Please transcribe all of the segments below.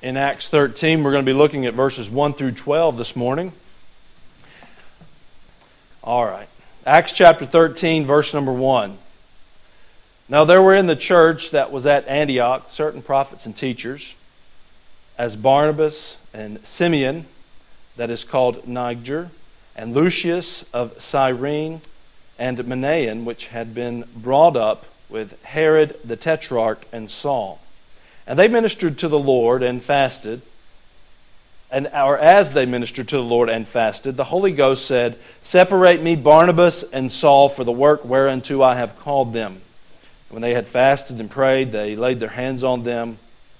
in Acts 13. We're going to be looking at verses 1 through 12 this morning. All right. Acts chapter 13, verse number 1. Now there were in the church that was at Antioch certain prophets and teachers, as Barnabas and Simeon, that is called Niger, and Lucius of Cyrene, and Manaen, which had been brought up with Herod the Tetrarch and Saul. And they ministered to the Lord and fasted. Or as they ministered to the Lord and fasted, the Holy Ghost said, "Separate me Barnabas and Saul for the work whereunto I have called them." When they had fasted and prayed, they laid their hands on them.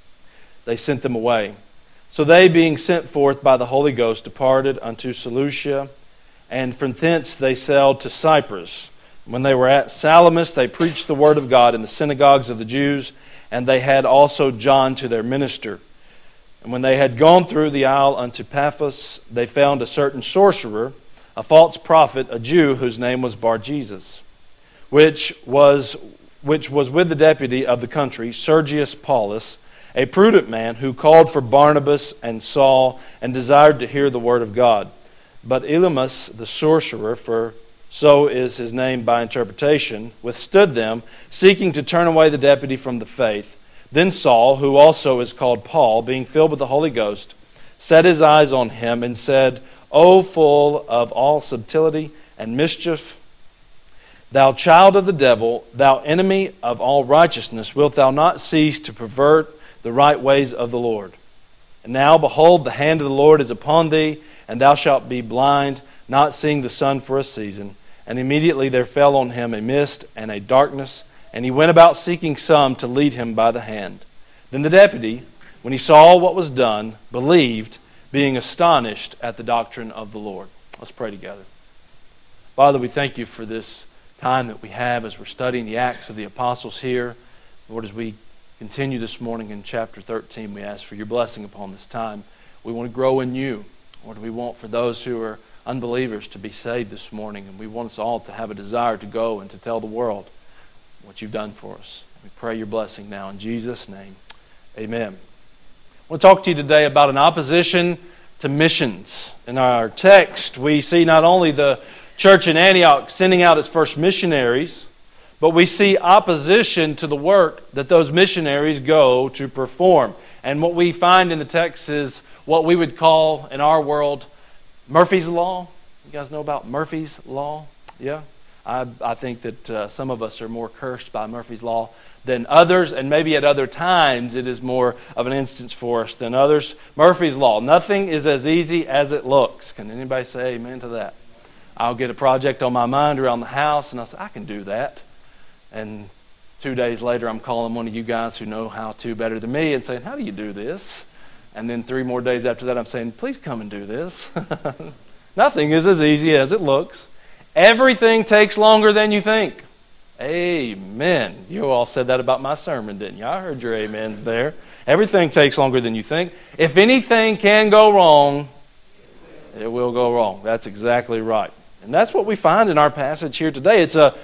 They sent them away. So they, being sent forth by the Holy Ghost, departed unto Seleucia, and from thence they sailed to Cyprus. When they were at Salamis, they preached the word of God in the synagogues of the Jews, and they had also John to their minister. And when they had gone through the isle unto Paphos, they found a certain sorcerer, a false prophet, a Jew, whose name was Bar-Jesus, which was with the deputy of the country, Sergius Paulus, a prudent man, who called for Barnabas and Saul, and desired to hear the word of God. But Elymas, the sorcerer, for so is his name by interpretation, withstood them, seeking to turn away the deputy from the faith. Then Saul, who also is called Paul, being filled with the Holy Ghost, set his eyes on him and said, "O full of all subtlety and mischief, thou child of the devil, thou enemy of all righteousness, wilt thou not cease to pervert the right ways of the Lord? And now, behold, the hand of the Lord is upon thee, and thou shalt be blind, not seeing the sun for a season." And immediately there fell on him a mist and a darkness, and he went about seeking some to lead him by the hand. Then the deputy, when he saw what was done, believed, being astonished at the doctrine of the Lord. Let's pray together. Father, we thank you for this time that we have as we're studying the Acts of the Apostles here. Lord, as we continue this morning in chapter 13, we ask for your blessing upon this time. We want to grow in you. Lord, we want for those who are unbelievers to be saved this morning, and we want us all to have a desire to go and to tell the world what you've done for us. We pray your blessing now in Jesus' name. Amen. I want to talk to you today about an opposition to missions. In our text, we see not only the church in Antioch sending out its first missionaries, but we see opposition to the work that those missionaries go to perform. And what we find in the text is what we would call in our world Murphy's Law. You guys know about Murphy's Law? Yeah? I think that some of us are more cursed by Murphy's Law than others, and maybe at other times it is more of an instance for us than others. Murphy's Law. Nothing is as easy as it looks. Can anybody say amen to that? I'll get a project on my mind around the house, and I'll say, I can do that. And 2 days later, I'm calling one of you guys who know how to better than me and saying, how do you do this? And then 3 more days after that, I'm saying, please come and do this. Nothing is as easy as it looks. Everything takes longer than you think. Amen. You all said that about my sermon, didn't you? I heard your amens there. Everything takes longer than you think. If anything can go wrong, it will go wrong. That's exactly right. And that's what we find in our passage here today. It's a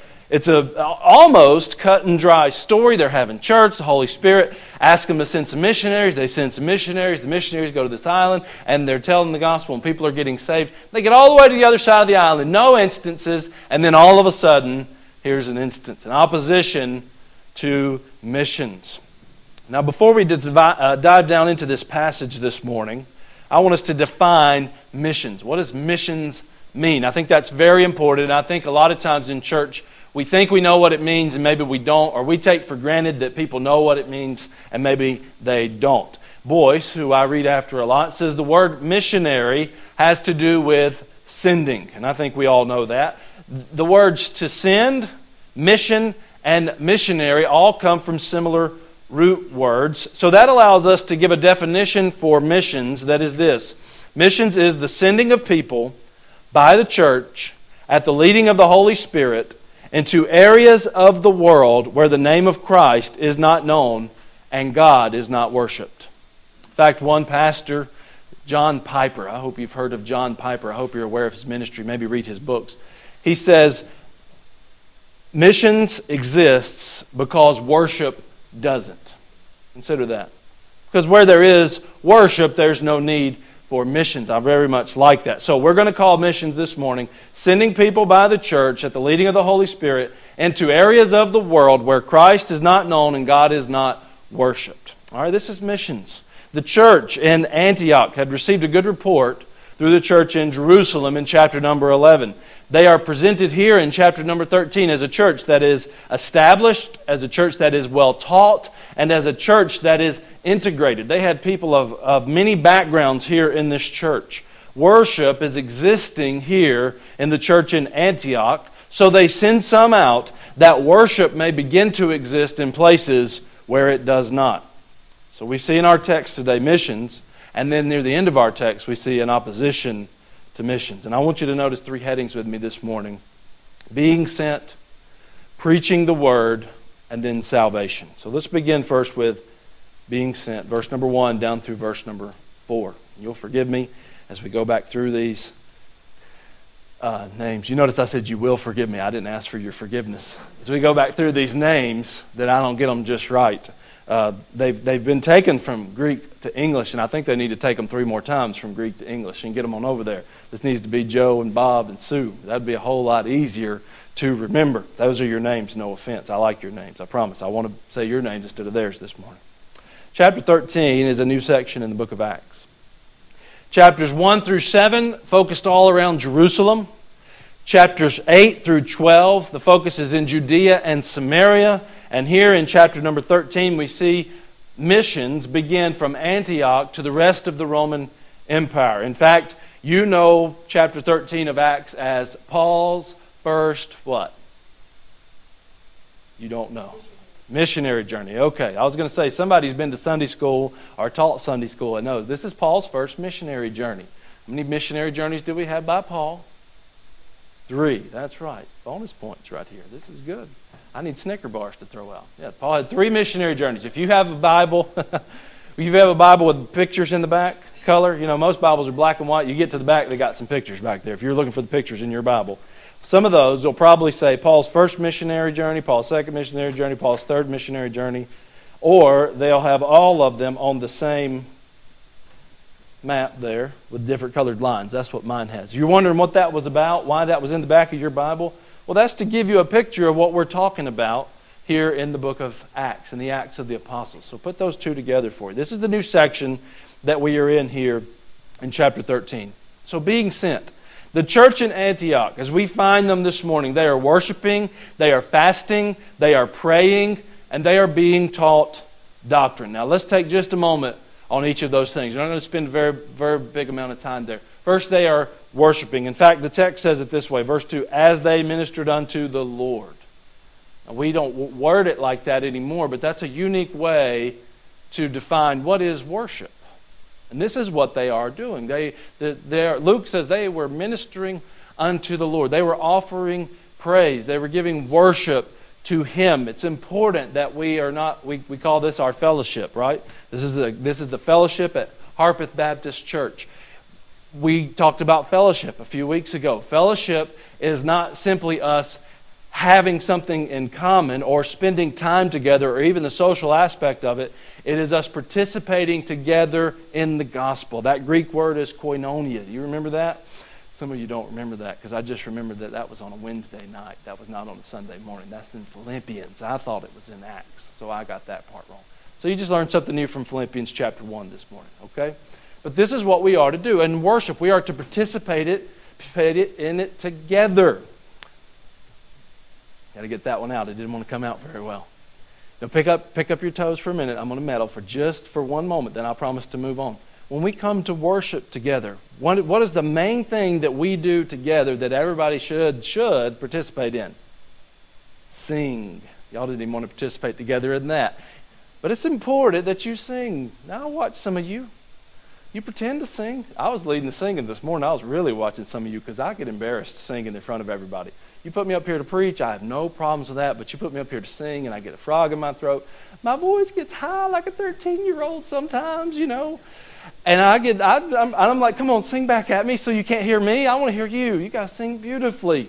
almost cut and dry story. They're having church. The Holy Spirit asks them to send some missionaries. They send some missionaries. The missionaries go to this island, and they're telling the gospel, and people are getting saved. They get all the way to the other side of the island. No instances. And then all of a sudden, here's an instance. An opposition to missions. Now, before we dive down into this passage this morning, I want us to define missions. What does missions mean? I think that's very important. And I think a lot of times in church, we think we know what it means and maybe we don't, or we take for granted that people know what it means and maybe they don't. Boyce, who I read after a lot, says the word missionary has to do with sending, and I think we all know that. The words to send, mission, and missionary all come from similar root words, so that allows us to give a definition for missions that is this. Missions is the sending of people by the church at the leading of the Holy Spirit into areas of the world where the name of Christ is not known and God is not worshipped. In fact, one pastor, John Piper, I hope you've heard of John Piper. I hope you're aware of his ministry. Maybe read his books. He says, missions exists because worship doesn't. Consider that. Because where there is worship, there's no need for missions. I very much like that. So we're going to call missions this morning sending people by the church at the leading of the Holy Spirit into areas of the world where Christ is not known and God is not worshipped. All right, this is missions. The church in Antioch had received a good report through the church in Jerusalem in chapter number 11. They are presented here in chapter number 13 as a church that is established, as a church that is well taught, and as a church that is integrated. They had people of many backgrounds here in this church. Worship is existing here in the church in Antioch, so they send some out that worship may begin to exist in places where it does not. So we see in our text today missions, and then near the end of our text we see an opposition to missions. And I want you to notice 3 headings with me this morning: being sent, preaching the word, and then salvation. So let's begin first with being sent. Verse number 1 down through verse number 4. You'll forgive me as we go back through these names. You notice I said you will forgive me. I didn't ask for your forgiveness. As we go back through these names, that I don't get them just right. They've been taken from Greek to English, and I think they need to take them 3 more times from Greek to English and get them on over there. This needs to be Joe and Bob and Sue. That'd be a whole lot easier to remember. Those are your names, no offense. I like your names, I promise. I want to say your names instead of theirs this morning. Chapter 13 is a new section in the book of Acts. Chapters 1 through 7 focused all around Jerusalem. Chapters 8 through 12, the focus is in Judea and Samaria. And here in chapter number 13, we see missions begin from Antioch to the rest of the Roman Empire. In fact, you know chapter 13 of Acts as Paul's first what? You don't know. Missionary journey. Okay, I was going to say somebody's been to Sunday school or taught Sunday school and knows this is Paul's first missionary journey. How many missionary journeys do we have by Paul? 3. That's right. Bonus points right here. This is good. I need Snicker bars to throw out. Yeah, Paul had 3 missionary journeys. If you have a Bible, if you have a Bible with pictures in the back, color, you know, most Bibles are black and white. You get to the back, they got some pictures back there. If you're looking for the pictures in your Bible, some of those will probably say Paul's first missionary journey, Paul's second missionary journey, Paul's third missionary journey, or they'll have all of them on the same map there with different colored lines. That's what mine has. You're wondering what that was about, why that was in the back of your Bible? Well, that's to give you a picture of what we're talking about here in the book of Acts, in the Acts of the Apostles. So put those 2 together for you. This is the new section that we are in here in chapter 13. So being sent. The church in Antioch, as we find them this morning, they are worshiping, they are fasting, they are praying, and they are being taught doctrine. Now let's take just a moment on each of those things. We're not going to spend a very, very big amount of time there. First, they are worshiping. In fact, the text says it this way, verse 2, as they ministered unto the Lord. Now, we don't word it like that anymore, but that's a unique way to define what is worship. And this is what they are doing. Luke says they were ministering unto the Lord. They were offering praise. They were giving worship to Him. It's important that we are not, we call this our fellowship, right? This is the fellowship at Harpeth Baptist Church. We talked about fellowship a few weeks ago. Fellowship is not simply us having something in common or spending time together or even the social aspect of it. It is us participating together in the gospel. That Greek word is koinonia. Do you remember that? Some of you don't remember that because I just remembered that was on a Wednesday night. That was not on a Sunday morning. That's in Philippians. I thought it was in Acts, so I got that part wrong. So you just learned something new from Philippians chapter 1 this morning, okay? But this is what we are to do. In worship, we are to participate in it together. Got to get that one out. It didn't want to come out very well. Now pick up your toes for a minute. I'm going to meddle for one moment, then I'll promise to move on. When we come to worship together, what is the main thing that we do together that everybody should participate in? Sing. Y'all didn't even want to participate together in that. But it's important that you sing. Now I watch some of you. You pretend to sing. I was leading the singing this morning. I was really watching some of you because I get embarrassed singing in front of everybody. You put me up here to preach, I have no problems with that, but you put me up here to sing and I get a frog in my throat. My voice gets high like a 13-year-old sometimes, you know. And I'm like, come on, sing back at me so you can't hear me. I want to hear you. You guys sing beautifully.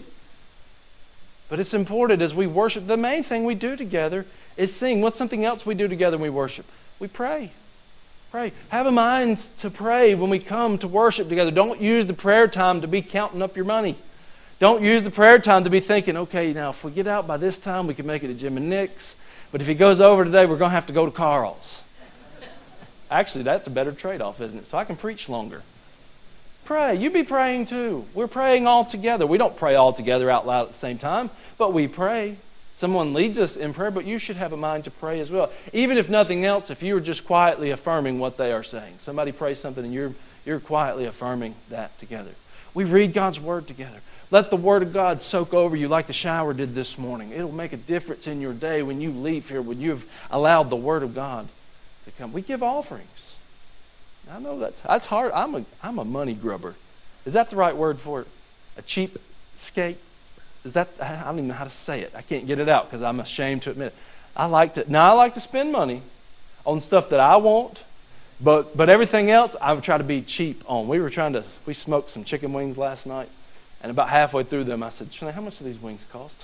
But it's important as we worship. The main thing we do together is sing. What's something else we do together when we worship? We pray. Pray. Have a mind to pray when we come to worship together. Don't use the prayer time to be counting up your money. Don't use the prayer time to be thinking, okay, now if we get out by this time, we can make it to Jim and Nick's. But if he goes over today, we're going to have to go to Carl's. Actually, that's a better trade-off, isn't it? So I can preach longer. Pray. You be praying too. We're praying all together. We don't pray all together out loud at the same time, but we pray. Someone leads us in prayer, but you should have a mind to pray as well. Even if nothing else, if you are just quietly affirming what they are saying. Somebody prays something and you're quietly affirming that together. We read God's Word together. Let the Word of God soak over you like the shower did this morning. It'll make a difference in your day when you leave here, when you've allowed the Word of God to come. We give offerings. I know that's hard. I'm a money grubber. Is that the right word for it? A cheap skate? Is that, I don't even know how to say it. I can't get it out because I'm ashamed to admit it. I like to spend money on stuff that I want, but everything else I would try to be cheap on. We smoked some chicken wings last night, and about halfway through them I said, Shanae, how much do these wings cost?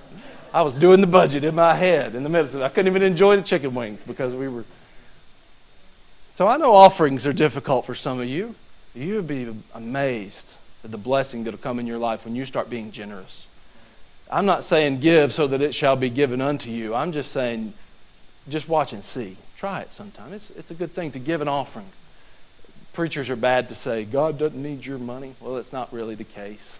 I was doing the budget in my head in the middle. I couldn't even enjoy the chicken wings because we were. So I know offerings are difficult for some of you. You would be amazed at the blessing that will come in your life when you start being generous. I'm not saying give so that it shall be given unto you. I'm just saying, just watch and see. Try it sometime. It's a good thing to give an offering. Preachers are bad to say, God doesn't need your money. Well, it's not really the case.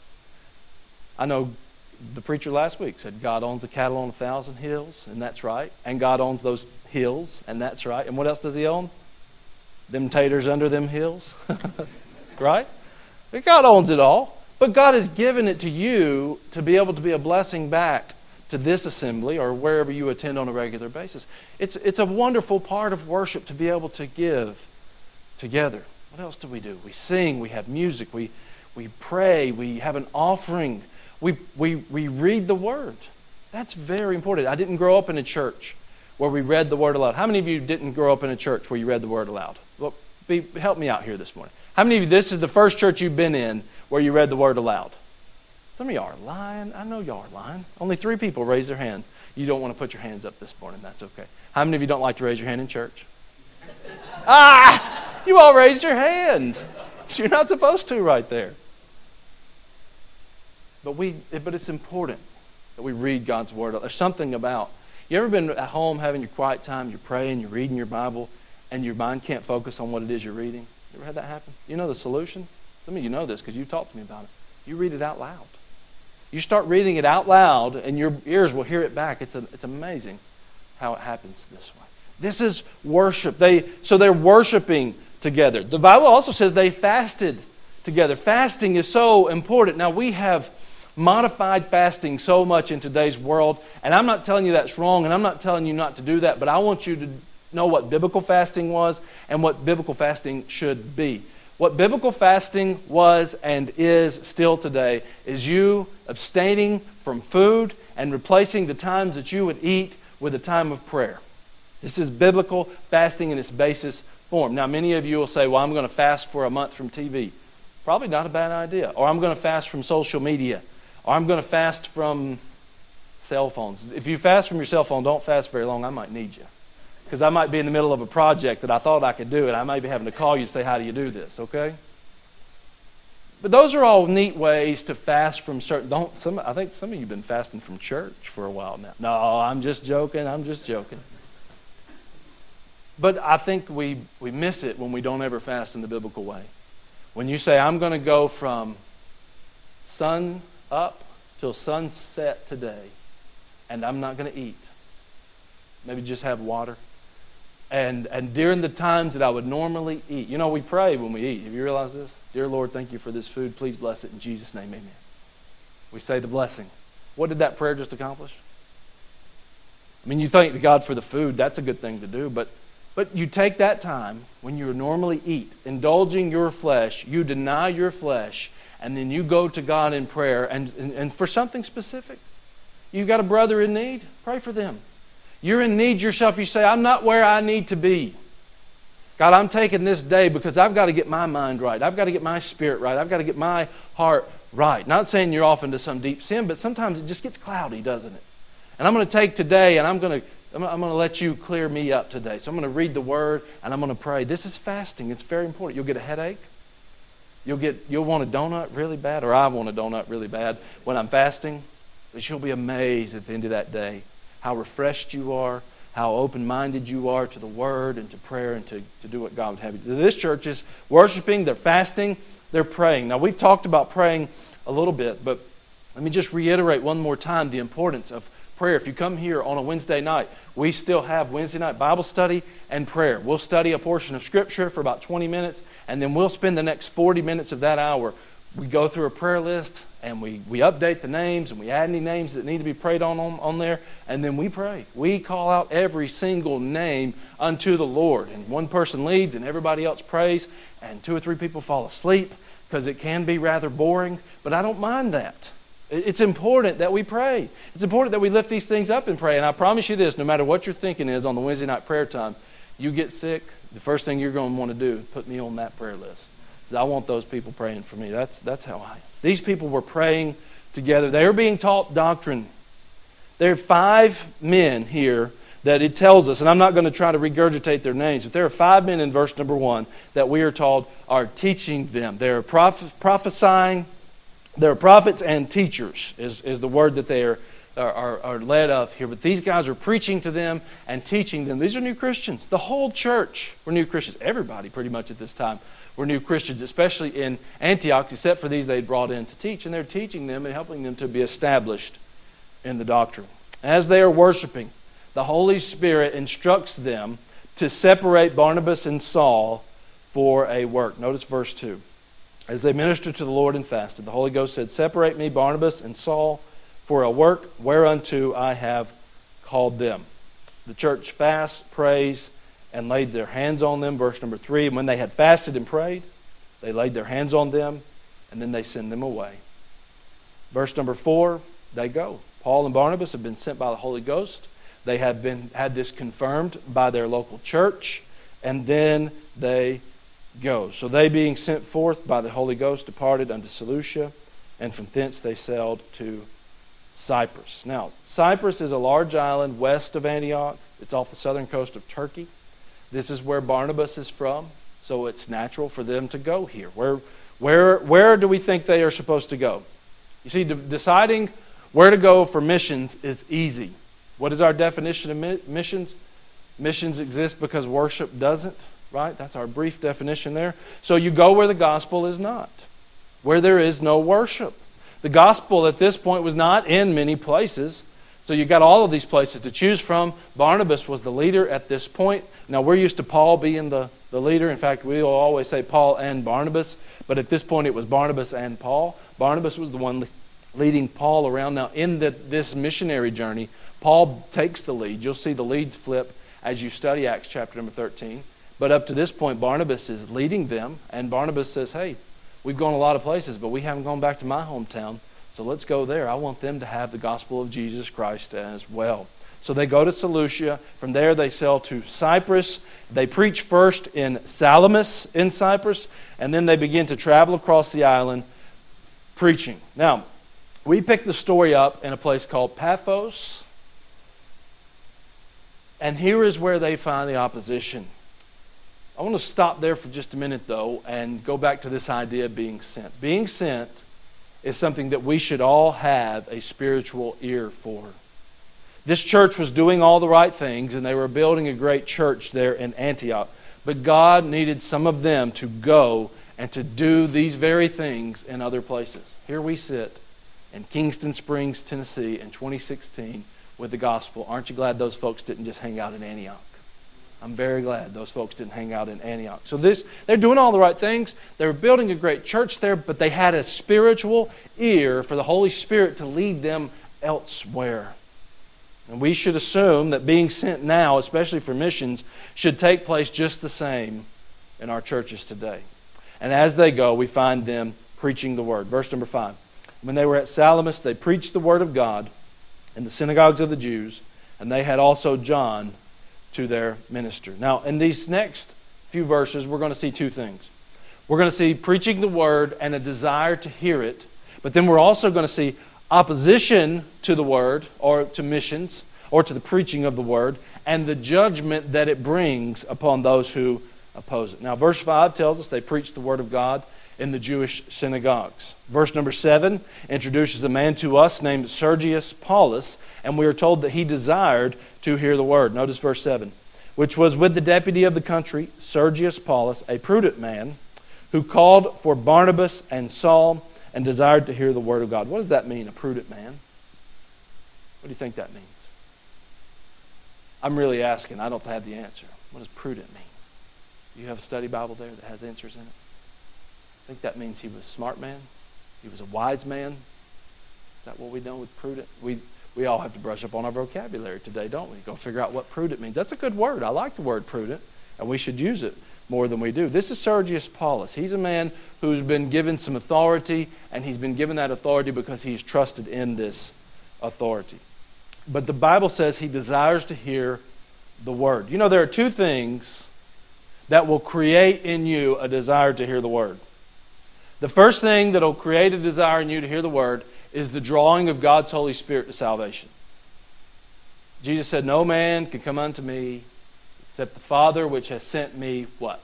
I know the preacher last week said God owns the cattle on 1,000 hills, and that's right. And God owns those hills, and that's right. And what else does he own? Them taters under them hills. Right? But God owns it all. But God has given it to you to be able to be a blessing back to this assembly or wherever you attend on a regular basis. It's a wonderful part of worship to be able to give together. What else do? We sing, we have music, we pray, we have an offering, we read the Word. That's very important. I didn't grow up in a church where we read the Word aloud. How many of you didn't grow up in a church where you read the Word aloud? Well, help me out here this morning. How many of you, this is the first church you've been in where you read the Word aloud? Some of y'all are lying. I know y'all are lying. Only 3 people raised their hand. You don't want to put your hands up this morning. That's okay. How many of you don't like to raise your hand in church? You all raised your hand. You're not supposed to right there. But it's important that we read God's Word. There's something about, you ever been at home having your quiet time, you're praying, you're reading your Bible, and your mind can't focus on what it is you're reading? You ever had that happen? You know the solution? Some of you know this because you talked to me about it. You read it out loud. You start reading it out loud and your ears will hear it back. It's amazing how it happens this way. This is worship. So they're worshiping together. The Bible also says they fasted together. Fasting is so important. Now we have modified fasting so much in today's world, and I'm not telling you that's wrong, and I'm not telling you not to do that, but I want you to know what biblical fasting was and what biblical fasting should be. What biblical fasting was and is still today is you abstaining from food and replacing the times that you would eat with a time of prayer. This is biblical fasting in its basis form. Now, many of you will say, well, I'm going to fast for a month from TV. Probably not a bad idea. Or I'm going to fast from social media. Or I'm going to fast from cell phones. If you fast from your cell phone, don't fast very long. I might need you. Because I might be in the middle of a project that I thought I could do, and I might be having to call you to say, how do you do this, okay? But those are all neat ways to fast from certain... I think some of you have been fasting from church for a while now. No, I'm just joking. But I think we miss it when we don't ever fast in the biblical way. When you say, I'm going to go from sun up till sunset today, and I'm not going to eat. Maybe just have water. And during the times that I would normally eat, we pray when we eat. Have you realized this? Dear Lord, thank you for this food. Please bless it in Jesus' name, amen. We say the blessing. What did that prayer just accomplish? I mean, you thank God for the food. That's a good thing to do. But you take that time when you normally eat, indulging your flesh, you deny your flesh, and then you go to God in prayer and for something specific. You've got a brother in need, pray for them. You're in need yourself. You say, I'm not where I need to be. God, I'm taking this day because I've got to get my mind right. I've got to get my spirit right. I've got to get my heart right. Not saying you're off into some deep sin, but sometimes it just gets cloudy, doesn't it? And I'm going to take today and I'm going I'm going to let you clear me up today. So I'm going to read the Word and I'm going to pray. This is fasting. It's very important. You'll get a headache. You'll want a donut really bad, or I want a donut really bad when I'm fasting. But you'll be amazed at the end of that day how refreshed you are, how open-minded you are to the Word and to prayer and to do what God would have you do. This church is worshiping, they're fasting, they're praying. Now, we've talked about praying a little bit, but let me just reiterate one more time the importance of prayer. If you come here on a Wednesday night, we still have Wednesday night Bible study and prayer. We'll study a portion of Scripture for about 20 minutes, and then we'll spend the next 40 minutes of that hour. We go through a prayer list, and we update the names, and we add any names that need to be prayed on there, and then we pray. We call out every single name unto the Lord, and one person leads, and everybody else prays, and 2 or 3 people fall asleep, because it can be rather boring, but I don't mind that. It's important that we pray. It's important that we lift these things up and pray. And I promise you this, no matter what your thinking is on the Wednesday night prayer time, you get sick, the first thing you're going to want to do is put me on that prayer list. I want those people praying for me. That's how I am. These people were praying together. They were being taught doctrine. There are 5 men here that it tells us, and I'm not going to try to regurgitate their names, but there are 5 men in verse number 1 that we are told are teaching them. They're prophesying. They're prophets and teachers is the word that they are led of here. But these guys are preaching to them and teaching them. These are new Christians. The whole church were new Christians. Everybody pretty much at this time were new Christians, especially in Antioch, except for these they'd brought in to teach. And they're teaching them and helping them to be established in the doctrine. As they are worshiping, the Holy Spirit instructs them to separate Barnabas and Saul for a work. Notice verse 2. As they ministered to the Lord and fasted, the Holy Ghost said, "Separate me, Barnabas and Saul, for a work whereunto I have called them." The church fasts, prays, and laid their hands on them. Verse number 3, and when they had fasted and prayed, they laid their hands on them, and then they send them away. Verse number 4, they go. Paul and Barnabas have been sent by the Holy Ghost. They have had this confirmed by their local church, and then they go. So they, being sent forth by the Holy Ghost, departed unto Seleucia, and from thence they sailed to Cyprus. Now, Cyprus is a large island west of Antioch. It's off the southern coast of Turkey. This is where Barnabas is from, so it's natural for them to go here. Where do we think they are supposed to go? You see, deciding where to go for missions is easy. What is our definition of missions? Missions exist because worship doesn't. Right? That's our brief definition there. So you go where the gospel is not, where there is no worship. The gospel at this point was not in many places. So you got all of these places to choose from. Barnabas was the leader at this point. Now we're used to Paul being the leader. In fact, we will always say Paul and Barnabas. But at this point it was Barnabas and Paul. Barnabas was the one leading Paul around. Now in this missionary journey, Paul takes the lead. You'll see the leads flip as you study Acts chapter number 13. But up to this point, Barnabas is leading them, and Barnabas says, "Hey, we've gone a lot of places, but we haven't gone back to my hometown, so let's go there. I want them to have the gospel of Jesus Christ as well." So they go to Seleucia. From there, they sail to Cyprus. They preach first in Salamis in Cyprus, and then they begin to travel across the island preaching. Now, we picked the story up in a place called Paphos, and here is where they find the opposition. I want to stop there for just a minute, though, and go back to this idea of being sent. Being sent is something that we should all have a spiritual ear for. This church was doing all the right things, and they were building a great church there in Antioch. But God needed some of them to go and to do these very things in other places. Here we sit in Kingston Springs, Tennessee in 2016 with the gospel. Aren't you glad those folks didn't just hang out in Antioch? I'm very glad those folks didn't hang out in Antioch. So they're doing all the right things. They were building a great church there, but they had a spiritual ear for the Holy Spirit to lead them elsewhere. And we should assume that being sent now, especially for missions, should take place just the same in our churches today. And as they go, we find them preaching the word. Verse number 5. When they were at Salamis, they preached the word of God in the synagogues of the Jews, and they had also John to their minister. Now, in these next few verses, we're going to see 2 things. We're going to see preaching the word and a desire to hear it, but then we're also going to see opposition to the word or to missions, or to the preaching of the word, and the judgment that it brings upon those who oppose it. Now, verse 5 tells us they preached the word of God in the Jewish synagogues. Verse number 7 introduces a man to us named Sergius Paulus, and we are told that he desired to hear the word. Notice verse 7. Which was with the deputy of the country, Sergius Paulus, a prudent man, who called for Barnabas and Saul and desired to hear the word of God. What does that mean, a prudent man? What do you think that means? I'm really asking. I don't have the answer. What does prudent mean? Do you have a study Bible there that has answers in it? I think that means he was a smart man. He was a wise man. Is that what we know with prudent? We all have to brush up on our vocabulary today, don't we? Go figure out what prudent means. That's a good word. I like the word prudent, and we should use it more than we do. This is Sergius Paulus. He's a man who's been given some authority, and he's been given that authority because he's trusted in this authority. But the Bible says he desires to hear the word. You know, there are two things that will create in you a desire to hear the word. The first thing that will create a desire in you to hear the word is the drawing of God's Holy Spirit to salvation. Jesus said, no man can come unto me except the Father which has sent me, what?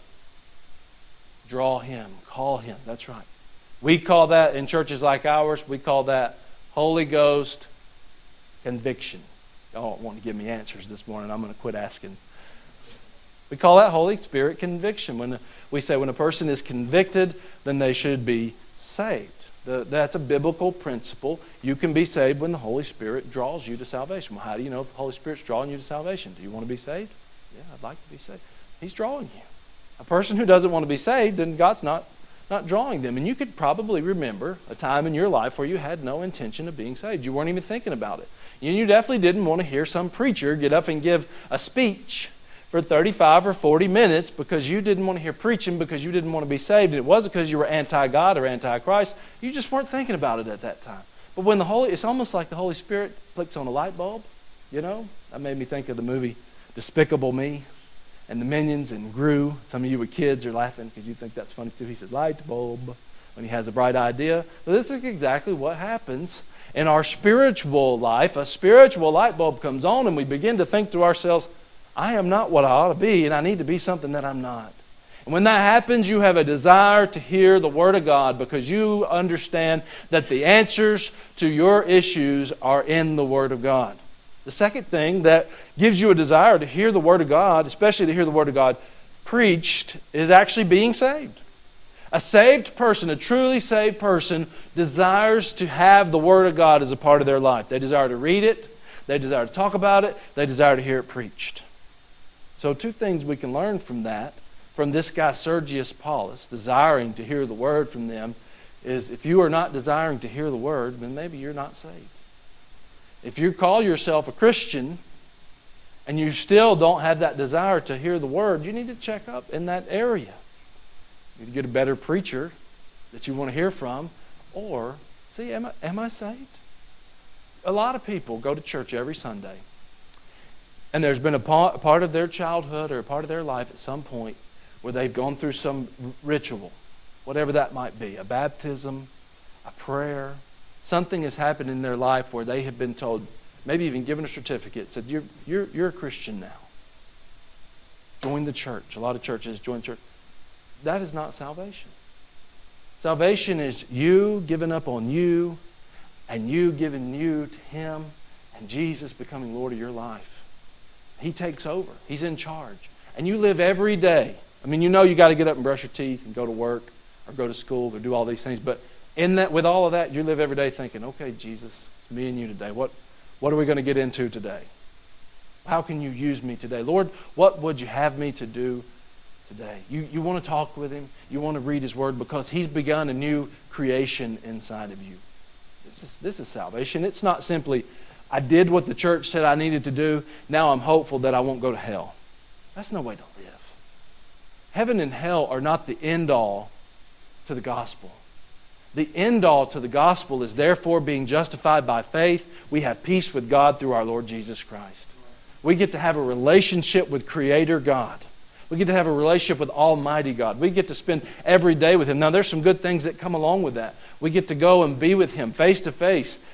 Draw him, call him. That's right. We call that, in churches like ours, we call that Holy Ghost conviction. Y'all don't want to give me answers this morning. I'm going to quit asking. We call that Holy Spirit conviction. When we say when a person is convicted, then they should be saved. That's a biblical principle. You can be saved when the Holy Spirit draws you to salvation. Well, how do you know if the Holy Spirit's drawing you to salvation? Do you want to be saved? Yeah, I'd like to be saved. He's drawing you. A person who doesn't want to be saved, then God's not drawing them. And you could probably remember a time in your life where you had no intention of being saved. You weren't even thinking about it. And you definitely didn't want to hear some preacher get up and give a speech for 35 or 40 minutes because you didn't want to hear preaching because you didn't want to be saved. And it wasn't because you were anti-God or anti-Christ. You just weren't thinking about it at that time. But when it's almost like the Holy Spirit flicks on a light bulb, you know? That made me think of the movie Despicable Me and the Minions and Gru. Some of you with kids are laughing because you think that's funny too. He said, light bulb, when he has a bright idea. But this is exactly what happens in our spiritual life. A spiritual light bulb comes on and we begin to think to ourselves, I am not what I ought to be, and I need to be something that I'm not. And when that happens, you have a desire to hear the Word of God because you understand that the answers to your issues are in the Word of God. The second thing that gives you a desire to hear the Word of God, especially to hear the Word of God preached, is actually being saved. A saved person, a truly saved person, desires to have the Word of God as a part of their life. They desire to read it. They desire to talk about it. They desire to hear it preached. So two things we can learn from that, from this guy Sergius Paulus, desiring to hear the word from them, is if you are not desiring to hear the word, then maybe you're not saved. If you call yourself a Christian and you still don't have that desire to hear the word, you need to check up in that area. You need to get a better preacher that you want to hear from, or see, am I saved? A lot of people go to church every Sunday, and there's been a part of their childhood or a part of their life at some point where they've gone through some ritual, whatever that might be, a baptism, a prayer. Something has happened in their life where they have been told, maybe even given a certificate, said, you're a Christian now. Join the church. A lot of churches join church. That is not salvation. Salvation is you giving up on you and you giving you to Him and Jesus becoming Lord of your life. He takes over. He's in charge. And you live every day. I mean, you know you got to get up and brush your teeth and go to work or go to school or do all these things. But in that, with all of that, you live every day thinking, okay, Jesus, it's me and you today. What are we going to get into today? How can you use me today? Lord, what would you have me to do today? You want to talk with Him. You want to read His Word because He's begun a new creation inside of you. This is salvation. It's not simply, I did what the church said I needed to do. Now I'm hopeful that I won't go to hell. That's no way to live. Heaven and hell are not the end all to the gospel. The end all to the gospel is therefore being justified by faith. We have peace with God through our Lord Jesus Christ. We get to have a relationship with Creator God. We get to have a relationship with Almighty God. We get to spend every day with Him. Now there's some good things that come along with that. We get to go and be with Him face to face,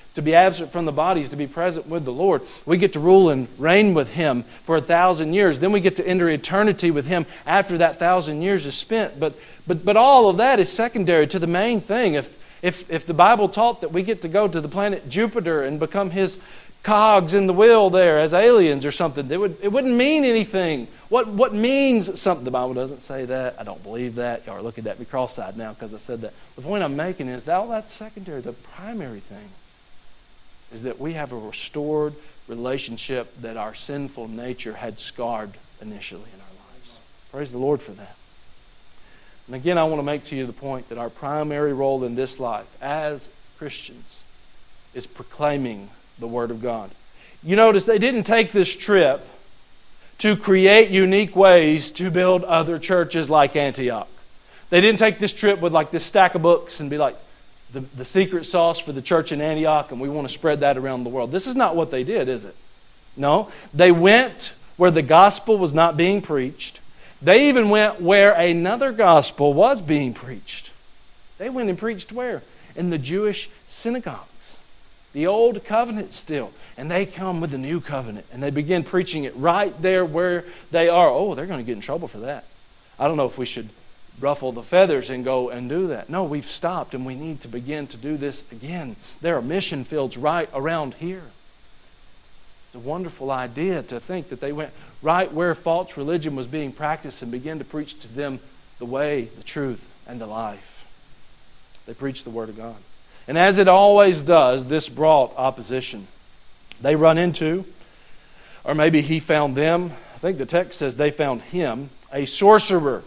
To be absent from the body is to be present with the Lord. We get to rule and reign with Him for 1,000 years. Then we get to enter eternity with Him after that 1,000 years is spent. But all of that is secondary to the main thing. If the Bible taught that we get to go to the planet Jupiter and become His cogs in the wheel there as aliens or something, it wouldn't mean anything. What means something? The Bible doesn't say that. I don't believe that. Y'all are looking at me cross-eyed now because I said that. The point I'm making is that all that's secondary. The primary thing is that we have a restored relationship that our sinful nature had scarred initially in our lives. Praise the Lord for that. And again, I want to make to you the point that our primary role in this life as Christians is proclaiming the Word of God. You notice they didn't take this trip to create unique ways to build other churches like Antioch. They didn't take this trip with like this stack of books and be like, the secret sauce for the church in Antioch, and we want to spread that around the world. This is not what they did, is it? No. They went where the gospel was not being preached. They even went where another gospel was being preached. They went and preached where? In the Jewish synagogues. The old covenant still. And they come with the new covenant. And they begin preaching it right there where they are. Oh, they're going to get in trouble for that. I don't know if we should ruffle the feathers and go and do that. No, we've stopped and we need to begin to do this again. There are mission fields right around here. It's a wonderful idea to think that they went right where false religion was being practiced and began to preach to them the way, the truth, and the life. They preached the Word of God. And as it always does, this brought opposition. They run into, or maybe he found them, I think the text says they found him, a sorcerer.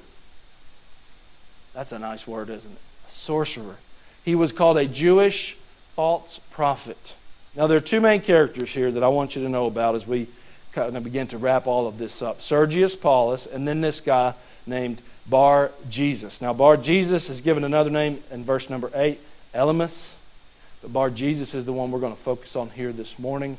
That's a nice word, isn't it? A sorcerer. He was called a Jewish false prophet. Now, there are two main characters here that I want you to know about as we kind of begin to wrap all of this up. Sergius Paulus, and then this guy named Bar-Jesus. Now, Bar-Jesus is given another name in verse number 8, Elymas. But Bar-Jesus is the one we're going to focus on here this morning.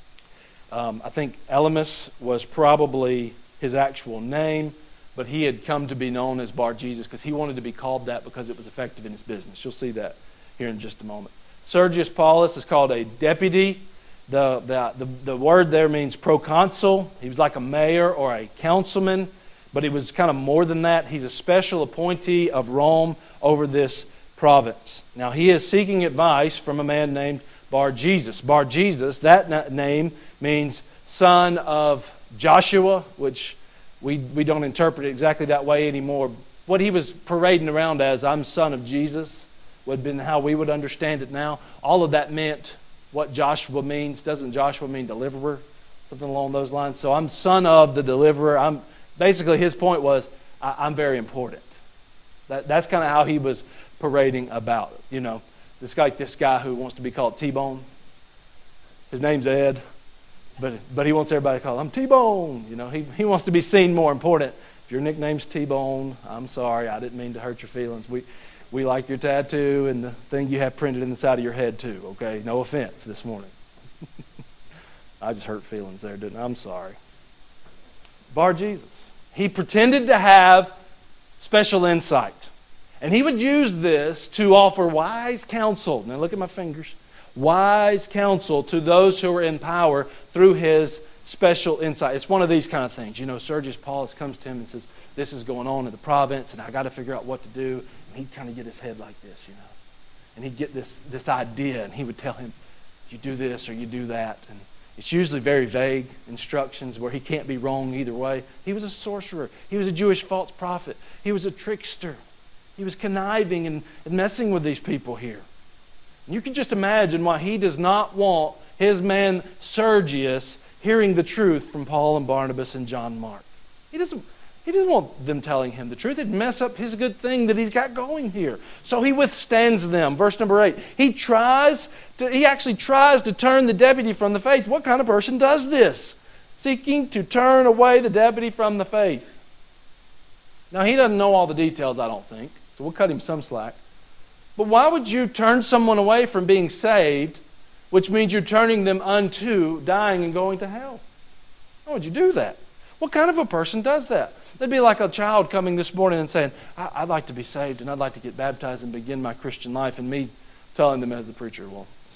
I think Elymas was probably his actual name, but he had come to be known as Bar-Jesus because he wanted to be called that because it was effective in his business. You'll see that here in just a moment. Sergius Paulus is called a deputy. The word there means proconsul. He was like a mayor or a councilman, but he was kind of more than that. He's a special appointee of Rome over this province. Now, he is seeking advice from a man named Bar-Jesus. Bar-Jesus, that name means son of Joshua, which we don't interpret it exactly that way anymore. What he was parading around as, I'm son of Jesus, would have been how we would understand it now. All of that meant what Joshua means. Doesn't Joshua mean deliverer? Something along those lines. So I'm son of the deliverer. Basically, his point was, I'm very important. That's kind of how he was parading about. You know, this guy who wants to be called T-Bone. His name's Ed, but he wants everybody to call him T-Bone. You know, he wants to be seen more important. If your nickname's T-Bone, I'm sorry, I didn't mean to hurt your feelings. We like your tattoo and the thing you have printed in the side of your head too, okay? No offense this morning. I just hurt feelings there, didn't I? I'm sorry. Bar-Jesus. He pretended to have special insight. And he would use this to offer wise counsel. Now look at my fingers. Wise counsel to those who are in power through his special insight. It's one of these kind of things. You know, Sergius Paulus comes to him and says, this is going on in the province and I got to figure out what to do. And he'd kind of get his head like this, you know. And he'd get this idea and he would tell him, you do this or you do that. And it's usually very vague instructions where he can't be wrong either way. He was a sorcerer. He was a Jewish false prophet. He was a trickster. He was conniving and messing with these people here. And you can just imagine why he does not want his man Sergius hearing the truth from Paul and Barnabas and John Mark. He doesn't want them telling him the truth. It'd mess up his good thing that he's got going here. So he withstands them. Verse number 8. He actually tries to turn the deputy from the faith. What kind of person does this? Seeking to turn away the deputy from the faith. Now, he doesn't know all the details, I don't think. So we'll cut him some slack. But why would you turn someone away from being saved, which means you're turning them unto dying and going to hell? Why would you do that? What kind of a person does that? It'd be like a child coming this morning and saying, I'd like to be saved and I'd like to get baptized and begin my Christian life, and me telling them as the preacher, well,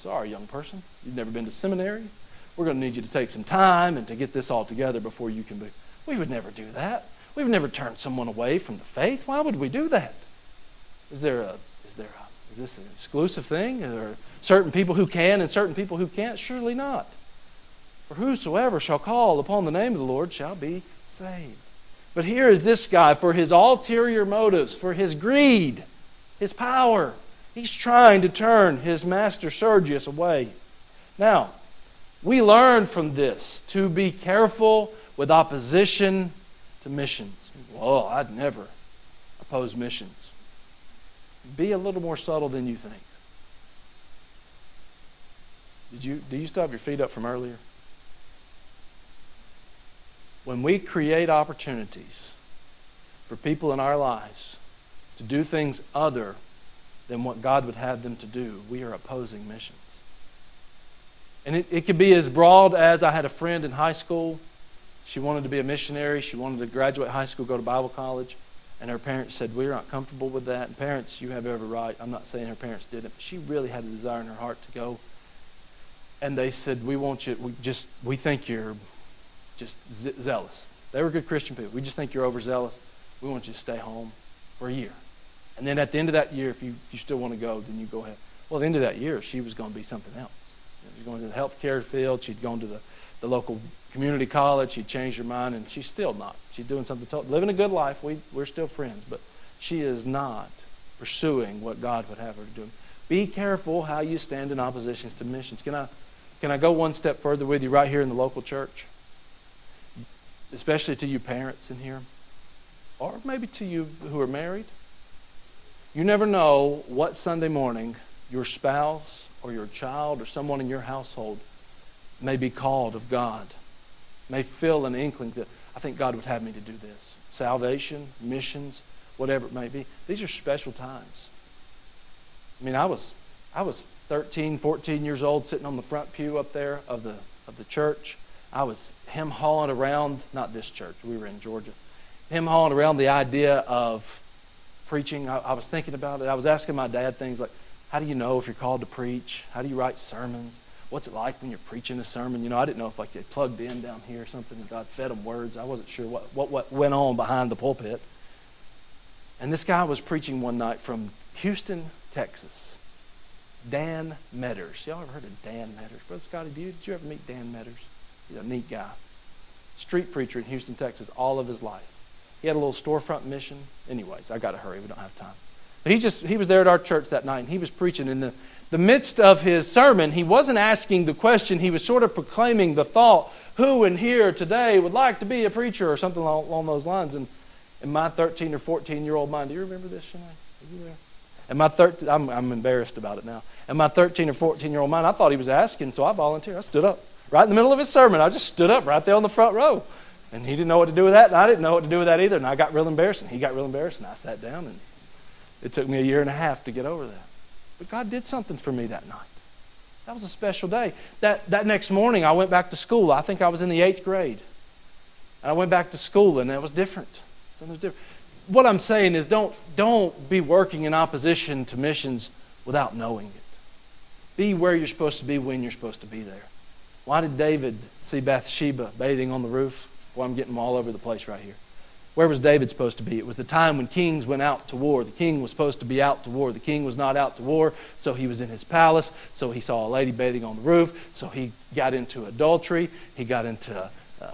Sorry, young person. You've never been to seminary. We're going to need you to take some time and to get this all together before you can be. We would never do that. We would never turn someone away from the faith. Why would we do that? Is this an exclusive thing? Are there certain people who can and certain people who can't? Surely not. For whosoever shall call upon the name of the Lord shall be saved. But here is this guy, for his ulterior motives, for his greed, his power. He's trying to turn his master Sergius away. Now, we learn from this to be careful with opposition to missions. Well, I'd never oppose missions. Be a little more subtle than you think. Do you still have your feet up from earlier? When we create opportunities for people in our lives to do things other than what God would have them to do, we are opposing missions. And it could be as broad as I had a friend in high school. She wanted to be a missionary. She wanted to graduate high school, go to Bible college. And her parents said, we're not comfortable with that. And parents, you have every right. I'm not saying her parents didn't, but she really had a desire in her heart to go. And they said, we think you're just zealous. They were good Christian people. We just think you're overzealous. We want you to stay home for a year. And then at the end of that year, if you still want to go, then you go ahead. Well, at the end of that year, she was going to be something else. She was going to the healthcare field. She'd gone to the local community college. She'd changed her mind, and she's still not. She's doing something totally, living a good life. We're still friends, but she is not pursuing what God would have her to do. Be careful how you stand in oppositions to missions. Can I go one step further with you right here in the local church? Especially to you parents in here, or maybe to you who are married. You never know what Sunday morning your spouse or your child or someone in your household may be called of God, may feel an inkling that I think God would have me to do this. Salvation, missions, whatever it may be. These are special times. I mean, I was 13, 14 years old sitting on the front pew up there of the church. I was hem-hawing around, not this church, we were in Georgia, hem-hawing around the idea of preaching. I was thinking about it. I was asking my dad things like, how do you know if you're called to preach? How do you write sermons? What's it like when you're preaching a sermon? You know, I didn't know if they plugged in down here or something and God fed them words. I wasn't sure what went on behind the pulpit. And this guy was preaching one night from Houston, Texas. Dan Metters. Y'all ever heard of Dan Metters? Brother Scotty, did you ever meet Dan Metters? He's a neat guy. Street preacher in Houston, Texas, all of his life. He had a little storefront mission. Anyways, I got to hurry. We don't have time. But he was there at our church that night, and he was preaching. In the midst of his sermon, he wasn't asking the question. He was sort of proclaiming the thought, who in here today would like to be a preacher or something along those lines. And in my 13 or 14-year-old mind, do you remember this, Shanae? Are you there? And I'm embarrassed about it now. In my 13 or 14-year-old mind, I thought he was asking, so I volunteered. I stood up. Right in the middle of his sermon, I just stood up right there on the front row. And he didn't know what to do with that, and I didn't know what to do with that either. And I got real embarrassed, and he got real embarrassed, and I sat down, and it took me a year and a half to get over that. But God did something for me that night. That was a special day. That next morning, I went back to school. I think I was in the 8th grade. And I went back to school, and it was different. Something was different. What I'm saying is don't be working in opposition to missions without knowing it. Be where you're supposed to be when you're supposed to be there. Why did David see Bathsheba bathing on the roof? Well, I'm getting them all over the place right here. Where was David supposed to be? It was the time when kings went out to war. The king was supposed to be out to war. The king was not out to war, so he was in his palace. So he saw a lady bathing on the roof. So he got into adultery. He got into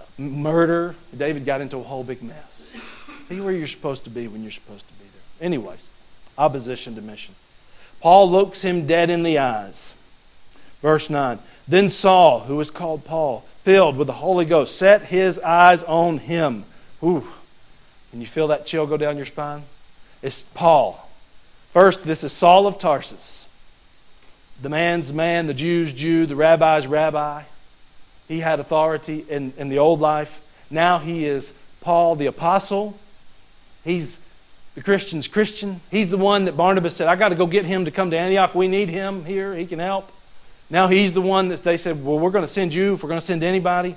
murder. David got into a whole big mess. Be where you're supposed to be when you're supposed to be there. Anyways, opposition to mission. Paul looks him dead in the eyes. Verse 9. Then Saul, who was called Paul, filled with the Holy Ghost, set his eyes on him. Ooh. Can you feel that chill go down your spine? It's Paul. First, this is Saul of Tarsus. The man's man, the Jew's Jew, the rabbi's rabbi. He had authority in the old life. Now he is Paul the apostle. He's the Christian's Christian. He's the one that Barnabas said, I got to go get him to come to Antioch. We need him here. He can help. Now he's the one that they said, well, we're going to send you if we're going to send anybody.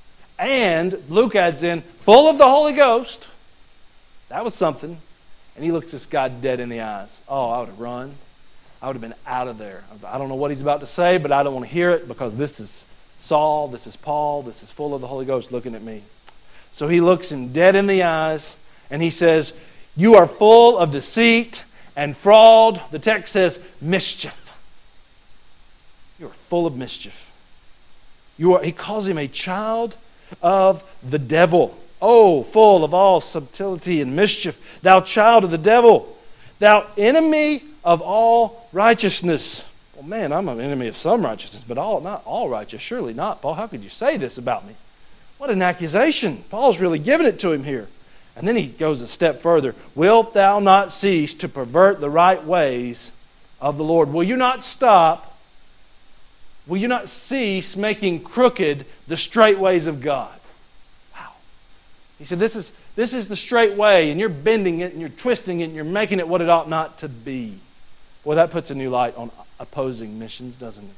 And Luke adds in, full of the Holy Ghost. That was something. And he looks this guy dead in the eyes. Oh, I would have run. I would have been out of there. I don't know what he's about to say, but I don't want to hear it because this is Saul, this is Paul, this is full of the Holy Ghost looking at me. So he looks him dead in the eyes and he says, "You are full of deceit and fraud." The text says mischief. You are full of mischief. He calls him a child of the devil. Oh, full of all subtlety and mischief, thou child of the devil, thou enemy of all righteousness. Well, man, I'm an enemy of some righteousness, but not all righteous. Surely not, Paul. How could you say this about me? What an accusation. Paul's really giving it to him here. And then he goes a step further. Wilt thou not cease to pervert the right ways of the Lord? Will you not stop? Will you not cease making crooked the straight ways of God? Wow. He said, this is the straight way, and you're bending it, and you're twisting it, and you're making it what it ought not to be. Well, that puts a new light on opposing missions, doesn't it?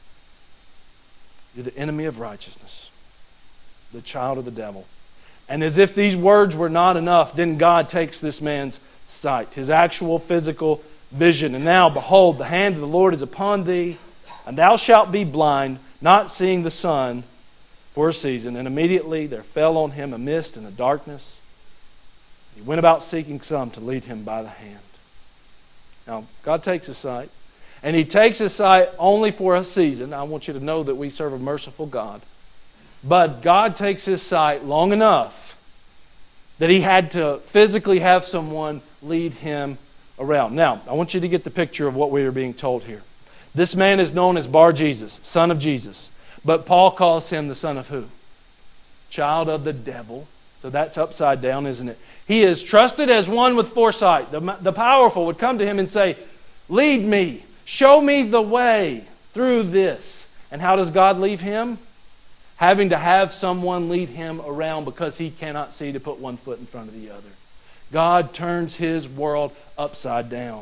You're the enemy of righteousness, the child of the devil. And as if these words were not enough, then God takes this man's sight, his actual physical vision. And now, behold, the hand of the Lord is upon thee, and thou shalt be blind, not seeing the sun for a season. And immediately there fell on him a mist and a darkness. He went about seeking some to lead him by the hand. Now, God takes his sight, and He takes his sight only for a season. I want you to know that we serve a merciful God. But God takes his sight long enough that He had to physically have someone lead him around. Now, I want you to get the picture of what we are being told here. This man is known as Bar-Jesus, son of Jesus. But Paul calls him the son of who? Child of the devil. So that's upside down, isn't it? He is trusted as one with foresight. The powerful would come to him and say, "Lead me, show me the way through this." And how does God leave him? Having to have someone lead him around because he cannot see to put one foot in front of the other. God turns His world upside down.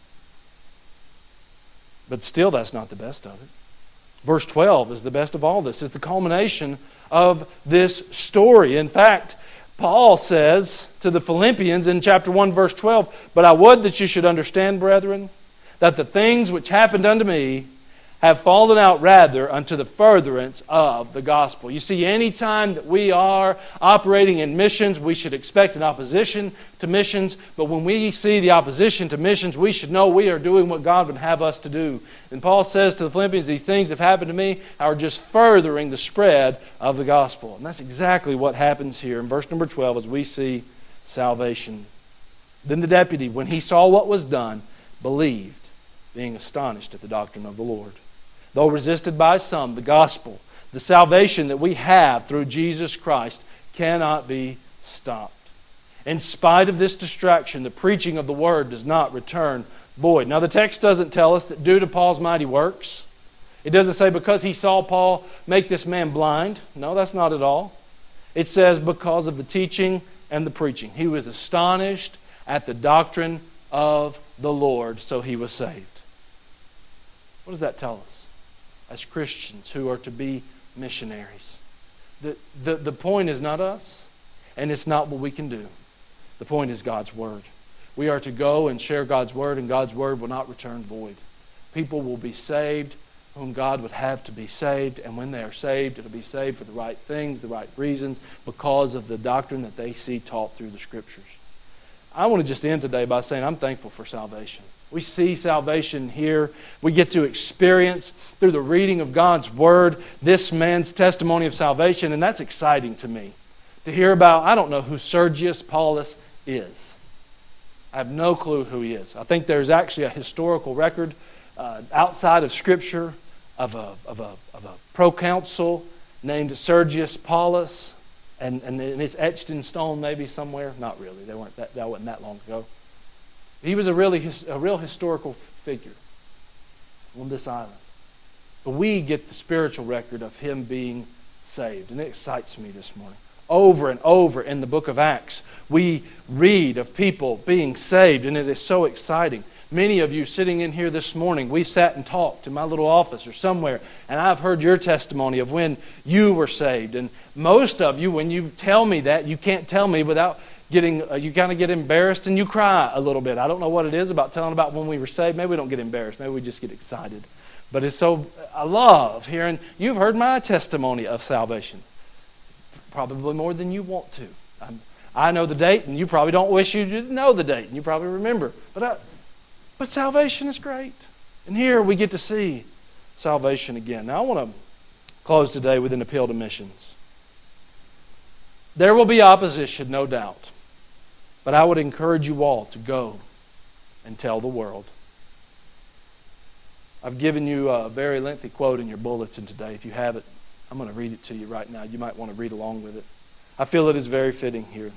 But still, that's not the best of it. Verse 12 is the best of all this. It's the culmination of this story. In fact, Paul says to the Philippians in chapter 1, verse 12, "But I would that you should understand, brethren, that the things which happened unto me have fallen out rather unto the furtherance of the gospel." You see, any time that we are operating in missions, we should expect an opposition to missions. But when we see the opposition to missions, we should know we are doing what God would have us to do. And Paul says to the Philippians, these things have happened to me, are just furthering the spread of the gospel. And that's exactly what happens here in verse number 12 as we see salvation. Then the deputy, when he saw what was done, believed, being astonished at the doctrine of the Lord. Though resisted by some, the gospel, the salvation that we have through Jesus Christ, cannot be stopped. In spite of this distraction, the preaching of the Word does not return void. Now, the text doesn't tell us that due to Paul's mighty works. It doesn't say because he saw Paul make this man blind. No, that's not at all. It says because of the teaching and the preaching. He was astonished at the doctrine of the Lord, so he was saved. What does that tell us? As Christians who are to be missionaries. The point is not us, and it's not what we can do. The point is God's Word. We are to go and share God's Word, and God's Word will not return void. People will be saved whom God would have to be saved, and when they are saved, it'll be saved for the right things, the right reasons, because of the doctrine that they see taught through the Scriptures. I want to just end today by saying I'm thankful for salvation. We see salvation here. We get to experience through the reading of God's Word this man's testimony of salvation, and that's exciting to me. To hear about, I don't know who Sergius Paulus is. I have no clue who he is. I think there's actually a historical record outside of Scripture of a proconsul named Sergius Paulus, and it's etched in stone maybe somewhere. Not really. That wasn't that long ago. He was a real historical figure on this island. But we get the spiritual record of him being saved, and it excites me this morning. Over and over in the book of Acts, we read of people being saved, and it is so exciting. Many of you sitting in here this morning, we sat and talked in my little office or somewhere, and I've heard your testimony of when you were saved. And most of you, when you tell me that, you can't tell me without you kind of get embarrassed and you cry a little bit. I don't know what it is about telling about when we were saved. Maybe we don't get embarrassed. Maybe we just get excited. But I love hearing, you've heard my testimony of salvation. Probably more than you want to. I know the date, and you probably don't wish you didn't know the date, and you probably remember. But salvation is great. And here we get to see salvation again. Now I want to close today with an appeal to missions. There will be opposition, no doubt. But I would encourage you all to go and tell the world. I've given you a very lengthy quote in your bulletin today. If you have it, I'm going to read it to you right now. You might want to read along with it. I feel it is very fitting here.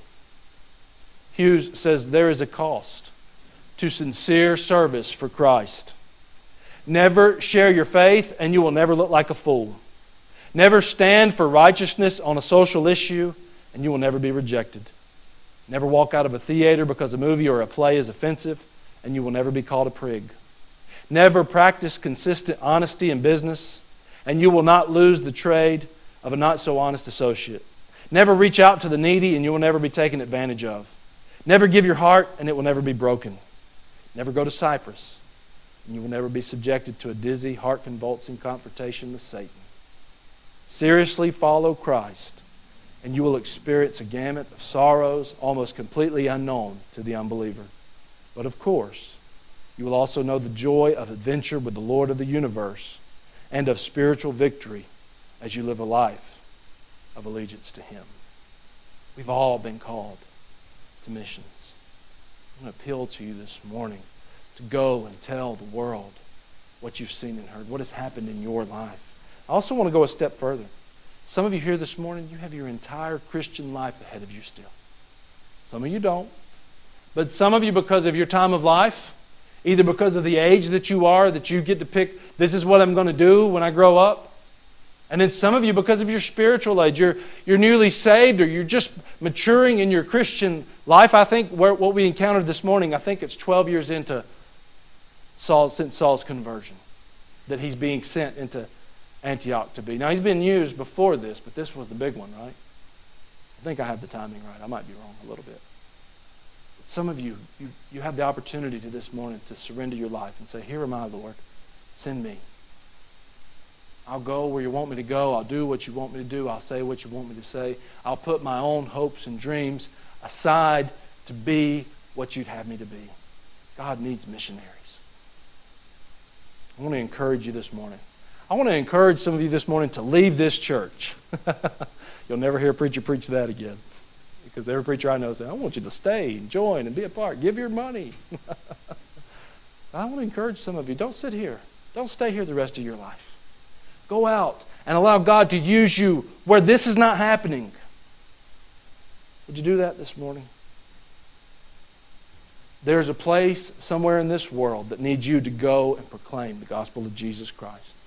Hughes says, there is a cost to sincere service for Christ. Never share your faith and you will never look like a fool. Never stand for righteousness on a social issue and you will never be rejected. Never walk out of a theater because a movie or a play is offensive and you will never be called a prig. Never practice consistent honesty in business and you will not lose the trade of a not so honest associate. Never reach out to the needy and you will never be taken advantage of. Never give your heart and it will never be broken. Never go to Cyprus and you will never be subjected to a dizzy, heart-convulsing confrontation with Satan. Seriously follow Christ and you will experience a gamut of sorrows almost completely unknown to the unbeliever. But of course, you will also know the joy of adventure with the Lord of the universe and of spiritual victory as you live a life of allegiance to Him. We've all been called to missions. I'm going to appeal to you this morning to go and tell the world what you've seen and heard, what has happened in your life. I also want to go a step further. Some of you here this morning, you have your entire Christian life ahead of you still. Some of you don't. But some of you, because of your time of life, either because of the age that you are, that you get to pick, this is what I'm going to do when I grow up. And then some of you, because of your spiritual age, you're newly saved or you're just maturing in your Christian life. I think what we encountered this morning, I think it's 12 years into since Saul's conversion, that he's being sent into Antioch to be. Now, he's been used before this, but this was the big one, right? I think I have the timing right. I might be wrong a little bit. But some of you have the opportunity to this morning to surrender your life and say, here am I, Lord. Send me. I'll go where you want me to go. I'll do what you want me to do. I'll say what you want me to say. I'll put my own hopes and dreams aside to be what you'd have me to be. God needs missionaries. I want to encourage you this morning. I want to encourage some of you this morning to leave this church. You'll never hear a preacher preach that again. Because every preacher I know says, I want you to stay and join and be a part. Give your money. I want to encourage some of you. Don't sit here. Don't stay here the rest of your life. Go out and allow God to use you where this is not happening. Would you do that this morning? There's a place somewhere in this world that needs you to go and proclaim the gospel of Jesus Christ.